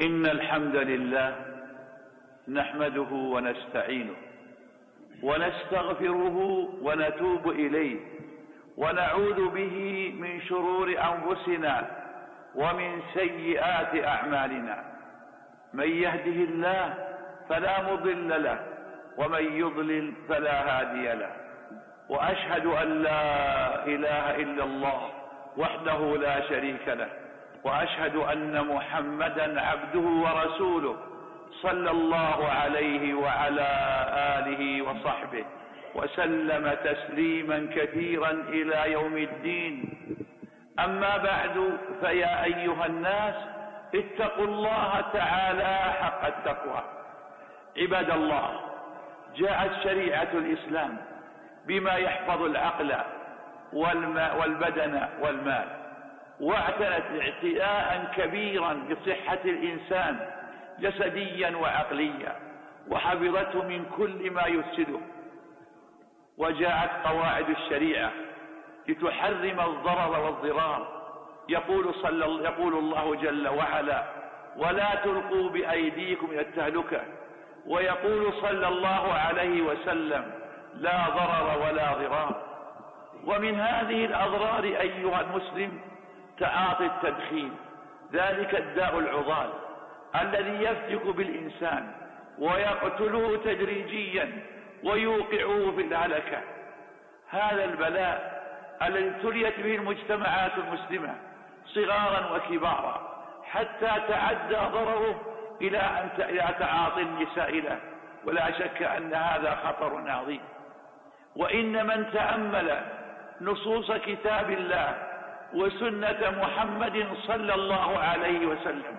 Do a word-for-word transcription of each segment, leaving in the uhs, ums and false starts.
إن الحمد لله نحمده ونستعينه ونستغفره ونتوب إليه ونعوذ به من شرور أنفسنا ومن سيئات أعمالنا. من يهده الله فلا مضل له ومن يضلل فلا هادي له، وأشهد أن لا إله إلا الله وحده لا شريك له، وأشهد أن محمدا عبده ورسوله صلى الله عليه وعلى آله وصحبه وسلم تسليما كثيرا إلى يوم الدين. أما بعد، فيا أيها الناس اتقوا الله تعالى حق التقوى. عباد الله، جاءت شريعة الإسلام بما يحفظ العقل والبدن والمال، واعتنت اعتناء كبيرا بصحة الإنسان جسديا وعقليا، وحفظته من كل ما يفسده. وجاءت قواعد الشريعة لتحرم الضرر والضرار. يقول, صلى يقول الله جل وعلا: ولا تلقوا بأيديكم إلى التهلكة. ويقول صلى الله عليه وسلم: لا ضرر ولا ضرار. ومن هذه الأضرار أيها المسلم تعاطي التدخين، ذلك الداء العضال الذي يفتك بالإنسان ويقتله تدريجيا ويوقعه في الهلكة. هذا البلاء الذي ابتليت به المجتمعات المسلمة صغارا وكبارا، حتى تعدى ضرره إلى أن إلى تعاطي النساء له، ولا شك أن هذا خطر عظيم. وإن من تأمل نصوص كتاب الله وسنة محمد صلى الله عليه وسلم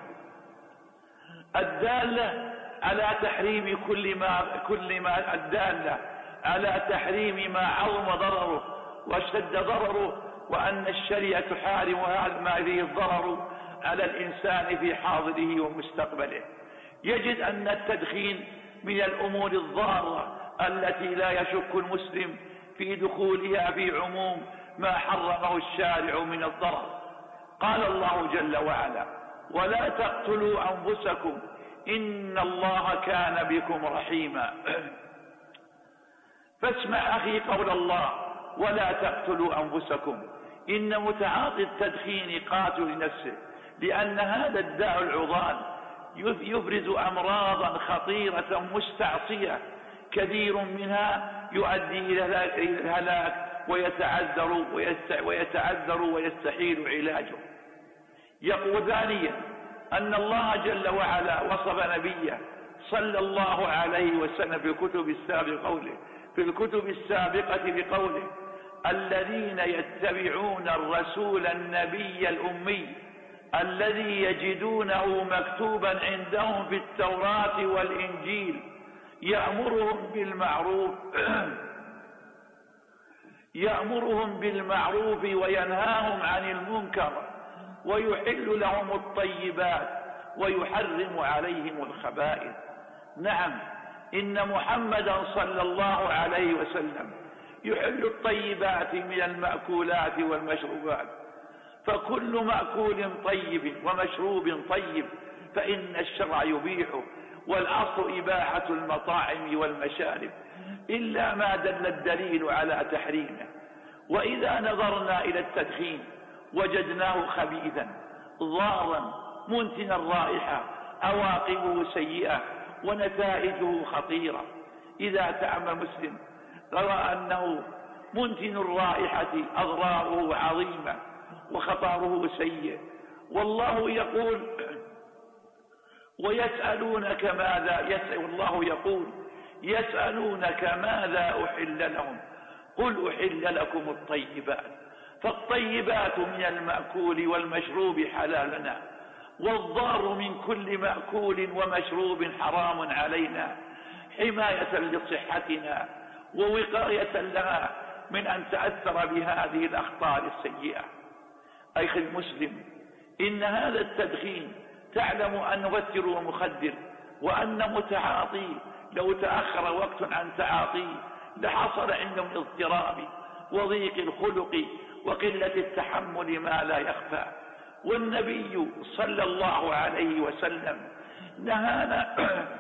الدالة على تحريم كل ما كل ما الدالة على تحريم ما عظم ضرره واشتد ضرره، وأن الشريعة تحارم هذا ما فيه الضرر على الإنسان في حاضره ومستقبله، يجد أن التدخين من الأمور الضارة التي لا يشك المسلم في دخولها في عموم ما حرمه الشارع من الضرر. قال الله جل وعلا: ولا تقتلوا أنفسكم إن الله كان بكم رحيما. فاسمع أخي قول الله: ولا تقتلوا أنفسكم. إن متعاطي التدخين قاتل لنفسه، لأن هذا الداء العضال يفرز أمراضا خطيرة مستعصية، كثير منها يؤدي إلى الهلاك ويتعذر ويتعذر ويستحيل علاجه. يقول ثانيا أن الله جل وعلا وصف نبيه صلى الله عليه وسلم في الكتب السابقة قوله في الكتب السابقة بقوله: الذين يتبعون الرسول النبي الأمي الذي يجدونه مكتوبا عندهم في التوراة والإنجيل يأمرهم بالمعروف يأمرهم بالمعروف وينهاهم عن المنكر ويحل لهم الطيبات ويحرم عليهم الخبائث. نعم، إن محمدا صلى الله عليه وسلم يحل الطيبات من المأكولات والمشروبات، فكل مأكول طيب ومشروب طيب فإن الشرع يبيحه، والأصل إباحة المطاعم والمشارب إلا ما دل الدليل على تحريمه. وإذا نظرنا إلى التدخين وجدناه خبيثا ضارا منتن الرائحة، عواقبه سيئة ونتائجه خطيرة. إذا تأمل مسلم رأى أنه منتن الرائحة أضراره عظيمة وخطره سيء. والله يقول: ويسألونك ماذا يسأل والله يقول يسألونك ماذا أحل لهم قل أحل لكم الطيبات. فالطيبات من المأكول والمشروب حلالنا، والضار من كل مأكول ومشروب حرام علينا، حماية لصحتنا ووقاية لها من أن تأثر بهذه الأخطار السيئة. أخي المسلم، إن هذا التدخين تعلم أنه مؤثر ومخدر، وأن متعاطيه لو تأخر وقت عن تعاطيه لحصل عنده من اضطراب وضيق الخلق وقلة التحمل ما لا يخفى. والنبي صلى الله عليه وسلم نهانا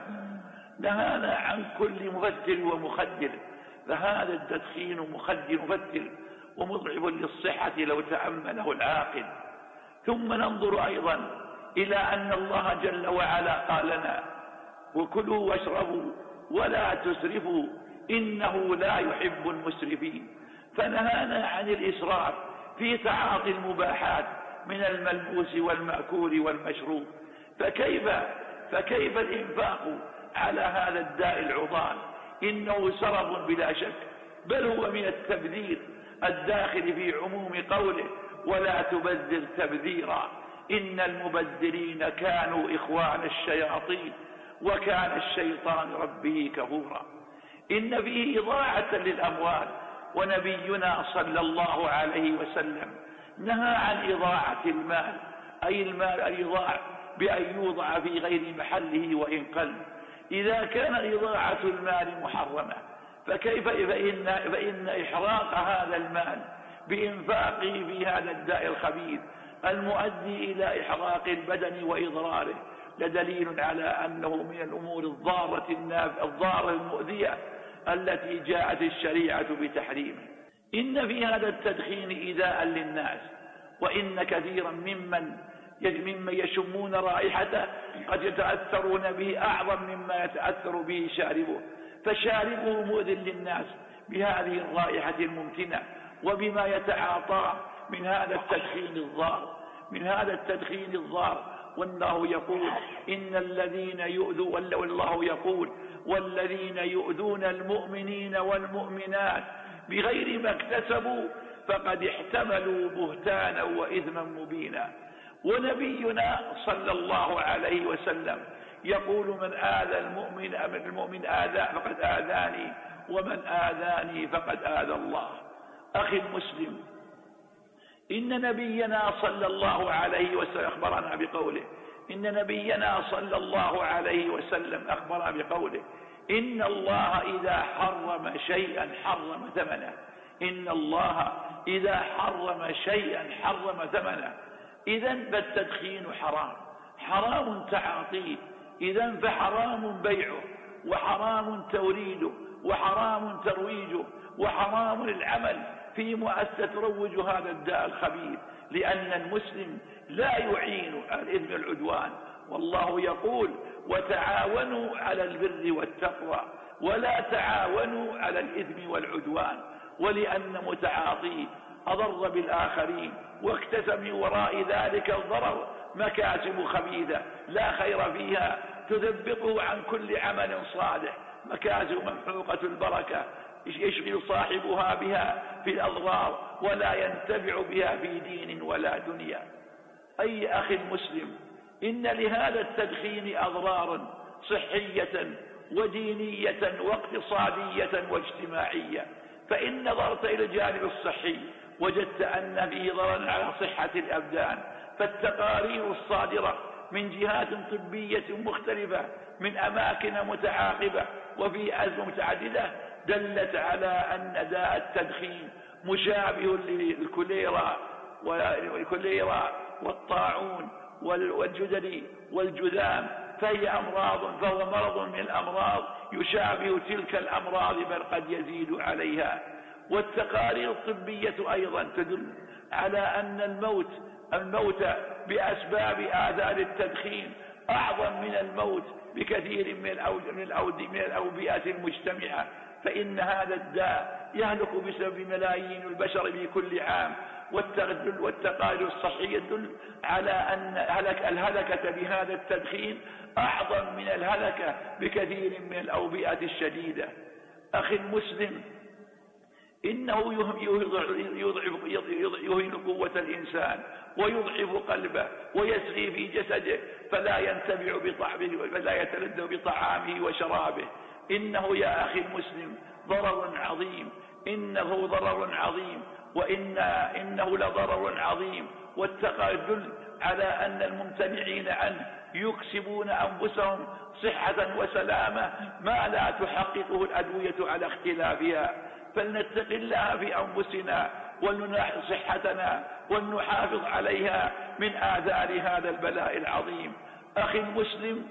نهانا عن كل مفتر ومخدر، فهذا التدخين مخدر مفتر ومضعف للصحة لو تأمله العاقل. ثم ننظر أيضا إلى أن الله جل وعلا قال لنا: وكلوا واشربوا ولا تسرفوا إنه لا يحب المسرفين، فنهانا عن الإسراف في تعاطي المباحات من الملبوس والمأكول والمشروب، فكيف فكيف الإنفاق على هذا الداء العضال؟ إنه سرف بلا شك، بل هو من التبذير الداخل في عموم قوله: ولا تبذر تبذيرا إن المبذرين كانوا إخوان الشياطين وكان الشيطان ربه كفورا. إن فيه إضاعة للأموال، ونبينا صلى الله عليه وسلم نهى عن إضاعة المال، أي المال يضاع بأن يوضع في غير محله وإن قل. إذا كان إضاعة المال محرمة، فكيف فإن, فإن إحراق هذا المال بإنفاقه في هذا الداء الخبيث المؤدي إلى إحراق البدن وإضراره لدليل على أنه من الأمور الضارة الضارة المؤذية التي جاءت الشريعة بتحريمه. إن في هذا التدخين إيذاء للناس، وإن كثيرا ممن ممن يشمون رائحته قد يتأثرون به أعظم مما يتأثر به شاربه، فشاربه مؤذٍ للناس بهذه الرائحة الممتنة وبما يتعاطى من هذا التدخين الضار من هذا التدخين الضار والله يقول: إن الذين يؤذوا والله يقول: والذين يؤذون المؤمنين والمؤمنات بغير ما اكتسبوا فقد احتملوا بهتانا وإثما مبينا. ونبينا صلى الله عليه وسلم يقول: من آذى المؤمن من المؤمن آذى فقد آذاني، ومن آذاني فقد آذى الله. أخي المسلم، إن نبينا صلى الله عليه وسلم أخبرنا بقوله إن نبينا صلى الله عليه وسلم أخبرنا بقوله: إن الله إذا حرم شيئا حرم ثمنه. إن الله إذا حرم شيئا حرم ثمنه. إذن فالتدخين حرام، حرام تعاطيه، إذن فحرام بيعه، وحرام توريده، وحرام ترويجه، وحرام العمل في مؤسسة تروج هذا الداء الخبيث، لأن المسلم لا يعين على الإثم والعدوان. والله يقول: وتعاونوا على البر والتقوى ولا تعاونوا على الإثم والعدوان. ولأن متعاطيه أضر بالآخرين واكتسب من وراء ذلك الضرر مكاسب خبيثة لا خير فيها تثبطه عن كل عمل صالح، مكاسب ممحوقة البركة يشغل صاحبها بها في الأضرار ولا ينتفع بها في دين ولا دنيا. أي أخي المسلم، إن لهذا التدخين أضرارا صحية ودينية واقتصادية واجتماعية. فإن نظرت إلى الجانب الصحي وجدت أن فيه ضررا على صحة الأبدان، فالتقارير الصادرة من جهات طبية مختلفة من أماكن متعاقبة وفي أزمة متعددة دلت على أن داء التدخين مشابه للكوليرا والكوليرا والطاعون والجدري والجذام، فهي أمراض فهو مرض من الأمراض يشابه تلك الأمراض بل قد يزيد عليها. والتقارير الطبية أيضا تدل على أن الموت الموت بأسباب آثار التدخين أعظم من الموت بكثير من من الأوبئة المجتمعة، فإن هذا الداء يهلك بسبب ملايين البشر في كل عام. والتقارير الصحية تدل على أن هلك الهلكة بهذا التدخين أعظم من الهلكة بكثير من الأوبئة الشديدة. أخي المسلم، إنه يهين قوة الإنسان ويضعف قلبه ويسغي في جسده، فلا ينتفع بطعمه ولا يتلذذ بطعامه وشرابه. إنه يا أخي المسلم ضرر عظيم، إنه ضرر عظيم، وإن إنه لضرر عظيم. والتقارير تدل على أن الممتنعين عنه يكسبون أنفسهم صحة وسلامة ما لا تحققه الأدوية على اختلافها. فلنتق الله في أنفسنا ولنلاحظ صحتنا ولنحافظ عليها من آثار هذا البلاء العظيم. أخي المسلم،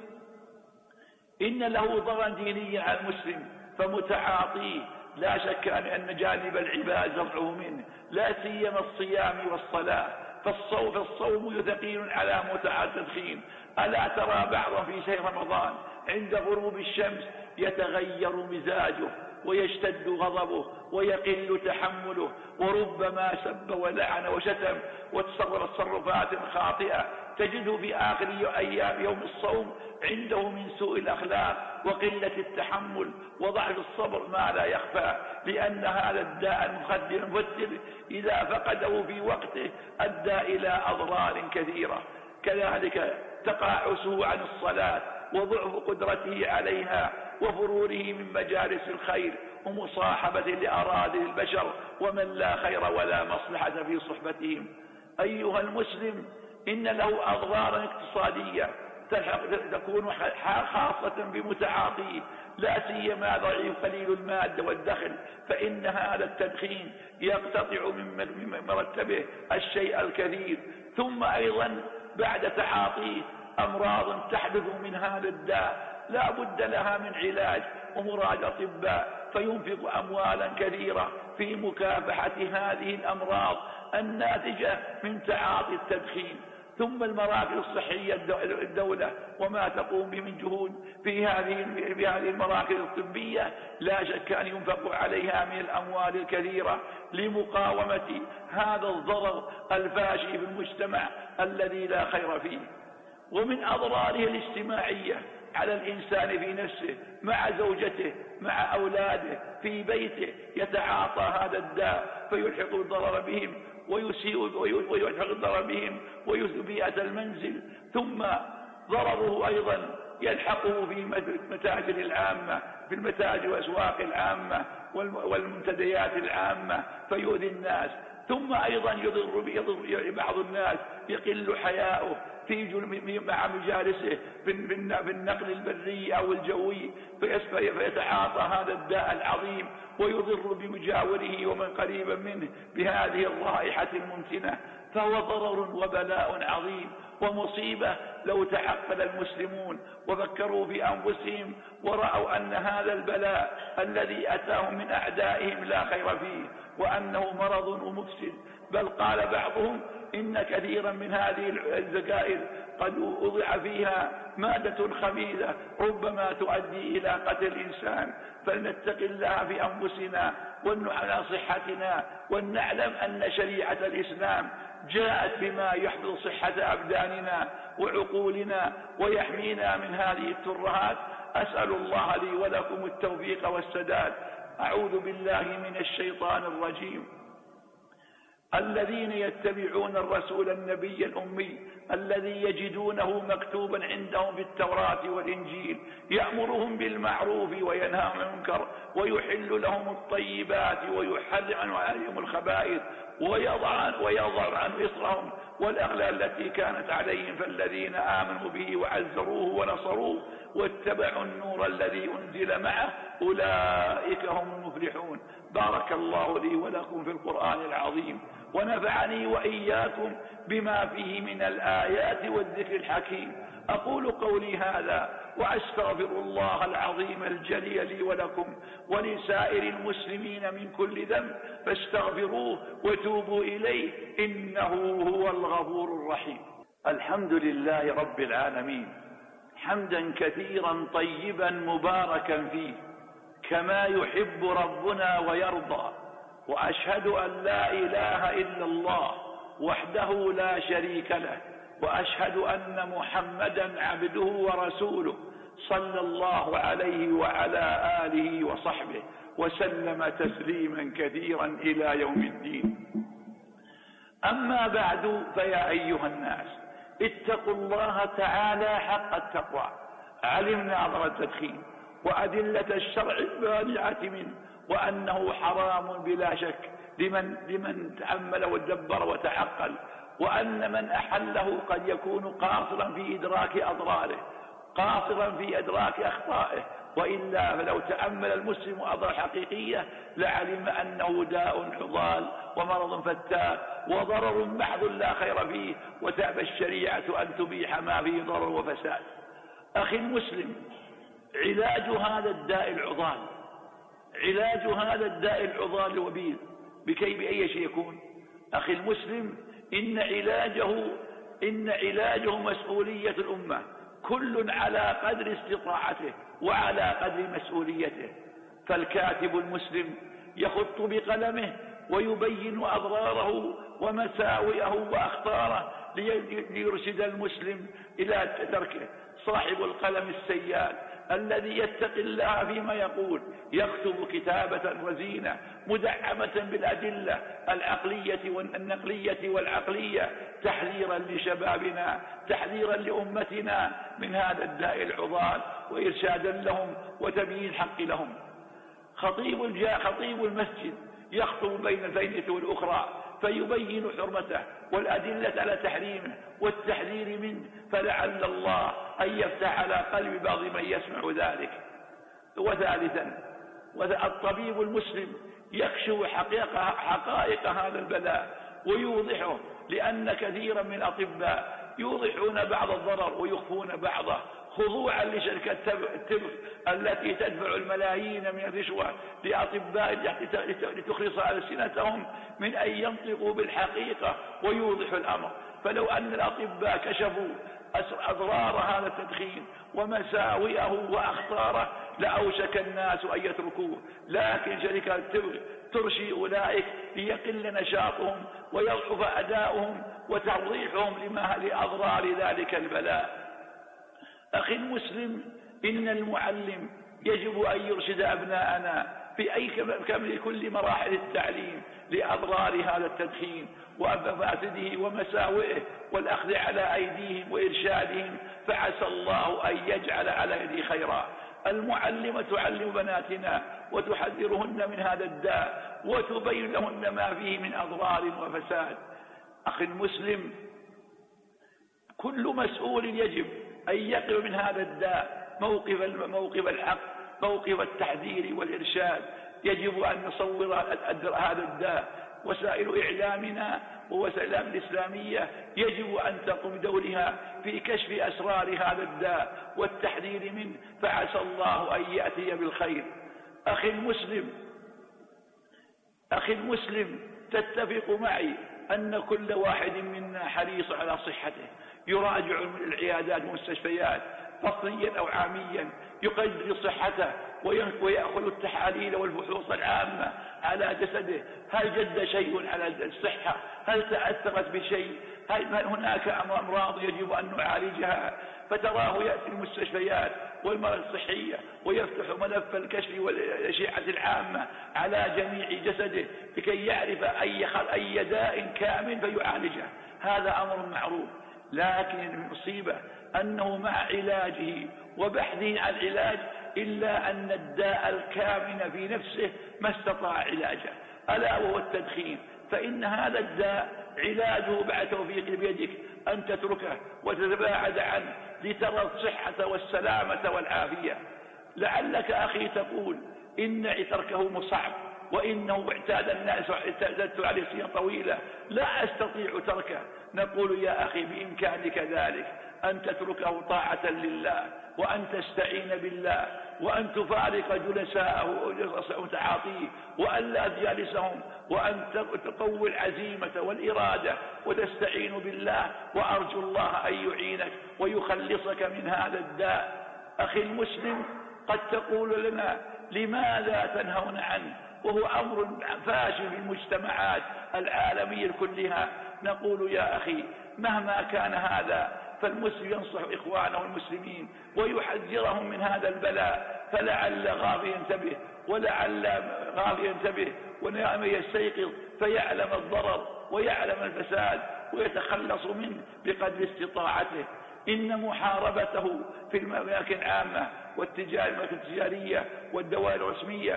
إن له ضررا دينيا على المسلم، فمتعاطيه لا شك أن جانب العباد زرعه منه، لا سيما الصيام والصلاة، فالصوم, فالصوم يثقيل على متعة التدخين. ألا ترى بعضا في شهر رمضان عند غروب الشمس يتغير مزاجه ويشتد غضبه ويقل تحمله، وربما سب ولعن وشتم وتصرف تصرفات خاطئة تجده في آخر أيام يوم الصوم عنده من سوء الأخلاق وقلة التحمل وضعف الصبر ما لا يخفى، لأن هذا الداء المخدر المفتر إذا فقده في وقته أدى إلى أضرار كثيرة. كذلك تقاعسه عن الصلاة وضعف قدرته عليها وفروره من مجالس الخير ومصاحبة لأراذل البشر ومن لا خير ولا مصلحة في صحبتهم. أيها المسلم، إن له أضرارا اقتصادية تكون خاصة بمتعاطيه، لا سيما ضعيف قليل المادة والدخل، فإن هذا التدخين يقتطع من مرتبه الشيء الكثير. ثم أيضا بعد تعاطيه أمراض تحدث من هذا الداء لا بد لها من علاج ومراجعة أطباء، فينفق أموالا كثيرة في مكافحة هذه الأمراض الناتجة من تعاطي التدخين. ثم المراكز الصحية الدولة وما تقوم به من جهود في هذه في هذه المراكز الطبية لا شك أن ينفق عليها من الأموال الكثيرة لمقاومة هذا الضرر الفاشي في المجتمع الذي لا خير فيه. ومن أضراره الاجتماعية على الإنسان في نفسه مع زوجته مع أولاده في بيته يتعاطى هذا الداء فيلحق الضرر بهم ويسيء ويلحق الضرر بهم ويسيء بيئة المنزل. ثم ضرره أيضا يلحقه في المتاجر العامة في المتاجر والأسواق العامة والمنتديات العامة فيؤذي الناس. ثم أيضا يضر بعض الناس يقل حياؤه في مع مجالسه في النقل البري أو الجوي فيتعاطى هذا الداء العظيم ويضر بمجاوره ومن قريبا منه بهذه الرائحة المنتنة، فهو ضرر وبلاء عظيم ومصيبة. لو تعقل المسلمون وفكروا بأنفسهم ورأوا أن هذا البلاء الذي أتاهم من أعدائهم لا خير فيه وأنه مرض ومفسد، بل قال بعضهم إن كثيرا من هذه الزكائر قد وضع فيها مادة خبيثة ربما تؤدي إلى قتل الإنسان. فلنتق الله في أنفسنا ونعلى صحتنا ونعلم أن شريعة الإسلام جاءت بما يحفظ صحة أبداننا وعقولنا ويحمينا من هذه الترهات. أسأل الله لي ولكم التوفيق والسداد. أعوذ بالله من الشيطان الرجيم. الذين يتبعون الرسول النبي الأمي الذي يجدونه مكتوبا عندهم في التوراة والإنجيل يأمرهم بالمعروف وينهى عن المنكر ويحل لهم الطيبات ويحرم عليهم الخبائث ويضع ويضع عن إصرهم والأغلال التي كانت عليهم، فالذين آمنوا به وعزروه ونصروه واتبعوا النور الذي أنزل معه أولئك هم المفلحون. بارك الله لي ولكم في القرآن العظيم ونفعني وإياكم بما فيه من الآيات والذكر الحكيم. أقول قولي هذا وأستغفر الله العظيم الجليل لي ولكم ولسائر المسلمين من كل ذنب فاستغفروه وتوبوا إليه إنه هو الغفور الرحيم. الحمد لله رب العالمين حمدا كثيرا طيبا مباركا فيه كما يحب ربنا ويرضى، وأشهد أن لا إله إلا الله وحده لا شريك له، وأشهد أن محمدا عبده ورسوله صلى الله عليه وعلى آله وصحبه وسلم تسليما كثيرا إلى يوم الدين. أما بعد، فيا أيها الناس اتقوا الله تعالى حق التقوى. علمنا أضرار التدخين وأدلة الشرع المانعة منه وأنه حرام بلا شك لمن, لمن تأمل ودبر وتعقل، وأن من أحله قد يكون قاصرا في إدراك أضراره قاصرا في إدراك أخطائه، وإلا فلو تأمل المسلم أضرار الحقيقية لعلم أنه داء عضال ومرض فتاك وضرر محض لا خير فيه، وتأبى الشريعة أن تبيح ما فيه ضرر وفساد. أخي المسلم، علاج هذا الداء العضال علاج هذا الداء العضال الوبيل بكي بأي شيء يكون؟ أخي المسلم، إن علاجه إن علاجه مسؤولية الأمة، كل على قدر استطاعته وعلى قدر مسؤوليته. فالكاتب المسلم يخط بقلمه ويبين أضراره ومساوئه وأخطاره ليرشد المسلم إلى تركه. صاحب القلم السيال الذي يتقي الله فيما يقول يكتب كتابة رزينة مدعمة بالأدلة العقلية والنقلية والعقلية، تحذيرا لشبابنا، تحذيرا لأمتنا من هذا الداء العضال، وإرشادا لهم وتبيين الحق لهم. خطيب الجاء خطيب المسجد يخطب بين الفينة والأخرى فيبين حرمته والأدلة على تحريمه والتحذير منه، فلعل الله أن يفتح على قلب بعض من يسمع ذلك. وثالثا، الطبيب المسلم يكشف حقائق هذا البلاء ويوضحه، لأن كثيرا من الأطباء يوضحون بعض الضرر ويخفون بعضه خضوعا لشركة التبغ التي تدفع الملايين من الرشوة لأطباء لتخلص ألسنتهم من أن ينطقوا بالحقيقة ويوضحوا الأمر. فلو أن الأطباء كشفوا أضرار هذا التدخين ومساوئه وأخطاره لأوشك الناس أن يتركوه، لكن شركة التبغ ترشي أولئك ليقل نشاطهم ويضعف أداؤهم وتوضيحهم لما لأضرار ذلك البلاء. أخي المسلم، إن المعلم يجب أن يرشد أبناءنا في أي كمل كل مراحل التعليم لأضرار هذا التدخين ومفاسده ومساوئه والأخذ على أيديهم وإرشادهم، فعسى الله أن يجعل على يدي خيرا. المعلمة تعلم بناتنا وتحذرهن من هذا الداء وتبين لهن ما فيه من أضرار وفساد. أخي المسلم، كل مسؤول يجب أن يقف من هذا الداء موقف موقف الحق، موقف التحذير والإرشاد. يجب أن نصور هذا الداء. وسائل إعلامنا ووسائل الإسلامية يجب أن تقوم بدورها في كشف أسرار هذا الداء والتحذير منه، فعسى الله أن يأتي بالخير. أخي المسلم أخي المسلم تتفق معي أن كل واحد منا حريص على صحته، يراجع العيادات والمستشفيات فصليا أو عاميا، يقدر صحته ويأخذ التحاليل والفحوص العامة على جسده. هل جد شيء على الصحة؟ هل تأثرت بشيء؟ هل هناك أمراض يجب أن نعالجها؟ فتراه يأتي المستشفيات والمرض الصحية ويفتح ملف الكشف والأشعة العامة على جميع جسده لكي يعرف أي أي داء كامل فيعالجه. هذا أمر معروف، لكن المصيبة أنه مع علاجه وبحثه عن العلاج إلا أن الداء الكامن في نفسه ما استطاع علاجه، ألا وهو التدخين. فإن هذا الداء علاجه بعد توفيق بيدك أن تتركه وتتباعد عنه لترى الصحة والسلامة والعافية. لعلك أخي تقول إن تركه صعب وإنه اعتاد الناس اعتادت عليه سنين طويلة لا أستطيع تركه. نقول يا أخي بإمكانك ذلك، أن تتركه طاعة لله، وأن تستعين بالله، وأن تفارق جلساءه وتعاطيه وأن لا تجالسهم، وأن تقوي العزيمة والإرادة وتستعين بالله، وأرجو الله أن يعينك ويخلصك من هذا الداء. أخي المسلم، قد تقول لنا لماذا تنهون عنه وهو أمر فاشل في المجتمعات العالمية كلها؟ نقول يا أخي مهما كان هذا فالمسلم ينصح إخوانه المسلمين ويحذرهم من هذا البلاء، فلعل غافي ينتبه ولعل غافي ينتبه ونعم يستيقظ فيعلم الضرر ويعلم الفساد ويتخلص منه بقدر استطاعته. إن محاربته في الأماكن العامة والتجارة التجارية والدوائر الرسمية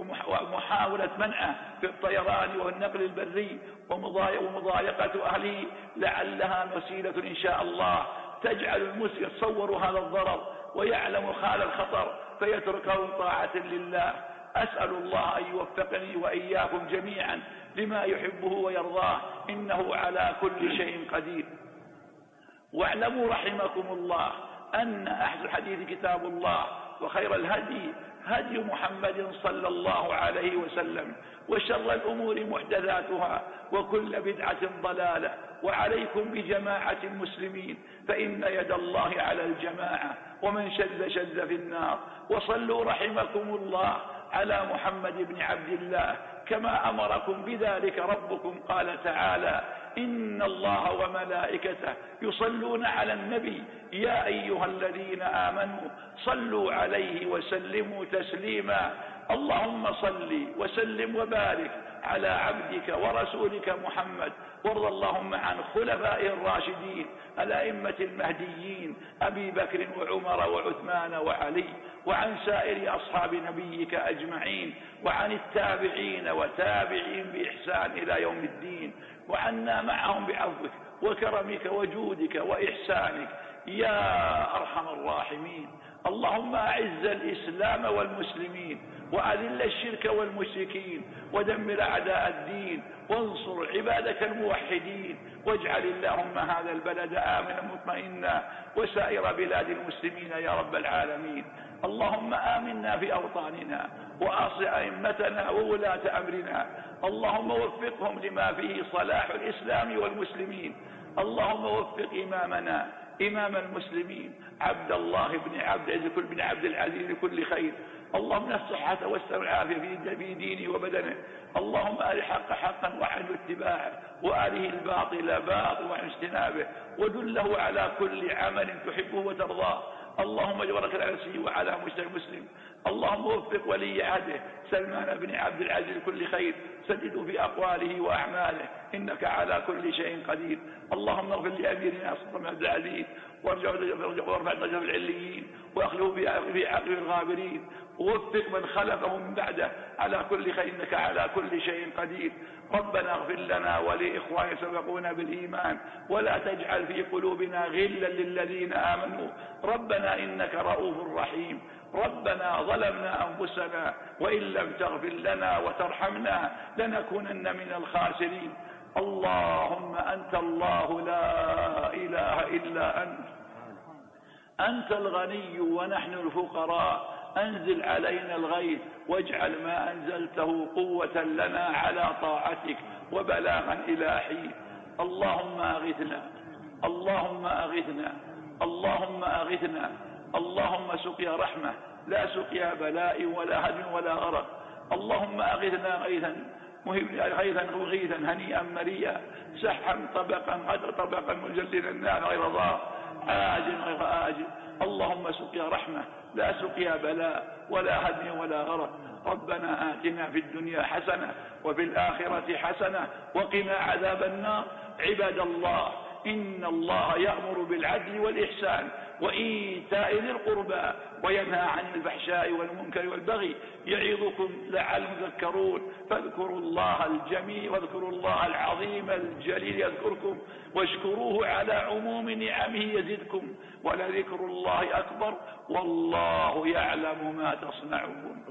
ومحاولة منعه في الطيران والنقل البري ومضايقة أهله لعلها وسيلة إن شاء الله تجعل المسلم يتصور هذا الضرر ويعلم خال الخطر فيتركه طاعة لله. أسأل الله أن يوفقني وإياكم جميعا لما يحبه ويرضاه، إنه على كل شيء قدير. واعلموا رحمكم الله أن أحسن الحديث كتاب الله، وخير الهدي هدي محمد صلى الله عليه وسلم، وشر الأمور محدثاتها، وكل بدعة ضلالة. وعليكم بجماعة المسلمين، فإن يد الله على الجماعة، ومن شذ شذ في النار. وصلوا رحمكم الله على محمد بن عبد الله كما أمركم بذلك ربكم، قال تعالى: إن الله وملائكته يصلون على النبي يا أيها الذين آمنوا صلوا عليه وسلموا تسليما. اللهم صل وسلم وبارك على عبدك ورسولك محمد، وارض اللهم عن خلفائه الراشدين الأئمة المهديين أبي بكر وعمر وعثمان وعلي، وعن سائر أصحاب نبيك أجمعين، وعن التابعين وتابعين بإحسان إلى يوم الدين، وعنا معهم بعفوك وكرمك وجودك وإحسانك يا أرحم الراحمين. اللهم أعز الإسلام والمسلمين، وأذل الشرك والمشركين، ودمر أعداء الدين، وانصر عبادك الموحدين، واجعل اللهم هذا البلد آمنا مطمئنا، وسائر بلاد المسلمين يا رب العالمين. اللهم آمنا في أوطاننا، وأصل أئمتنا وولاة أمرنا، اللهم وفقهم لما فيه صلاح الإسلام والمسلمين. اللهم وفق إمامنا إمام المسلمين عبد الله بن عبد بن عبد العزيز لكل خير. اللهم الصحة والسلامة والعافية في دينه وبدنه. اللهم أر الحق حقا وحن اتباعه، وأره الباطل باطل وحن اجتنابه، ودله على كل عمل تحبه وترضاه. اللهم اجبرك على نفسه وعلى مجتمع المسلم. اللهم وفق ولي عهده سلمان بن عبد العزيز لكل خير، سدده في أقواله وأعماله، إنك على كل شيء قدير. اللهم اغفر لأميرنا سلطان بن عبد العزيز، وارفع درجته في العليين، واخلفه في عقب الغابرين، ووفق من خلفه من بعده على كل خير، إنك على كل شيء قدير. ربنا اغفر لنا ولإخواننا سبقونا بالإيمان، ولا تجعل في قلوبنا غلا للذين آمنوا، ربنا إنك رؤوف رحيم. ربنا ظلمنا أنفسنا، وإن لم تغفر لنا وترحمنا لنكونن من الخاسرين. اللهم أنت الله لا إله إلا أنت، أنت الغني ونحن الفقراء، أنزل علينا الغيث، واجعل ما أنزلته قوة لنا على طاعتك وبلاغا إلى حين. اللهم أغثنا، اللهم أغثنا، اللهم أغثنا، اللهم سقيا رحمة لا سقيا بلاء ولا هدم ولا غرق. اللهم أغثنا غيثا غيثا غيثا هنيئا مريئا، سحا طبقا قدر طبقا مجللا النار غير ضار، آجل غير آجل. اللهم سقيا رحمة لا سقيا بلاء ولا هدم ولا غرق. ربنا آتنا في الدنيا حسنة وفي الآخرة حسنة وقنا عذاب النار. عباد الله، إن الله يأمر بالعدل والإحسان وإيتاء ذي القربى، وينهى عن الفحشاء والمنكر والبغي، يعظكم لعلكم تذكرون. فاذكروا الله الجميل واذكروا الله العظيم الجليل يذكركم، واشكروه على عموم نعمه يزدكم، ولذكر الله أكبر، والله يعلم ما تصنعون.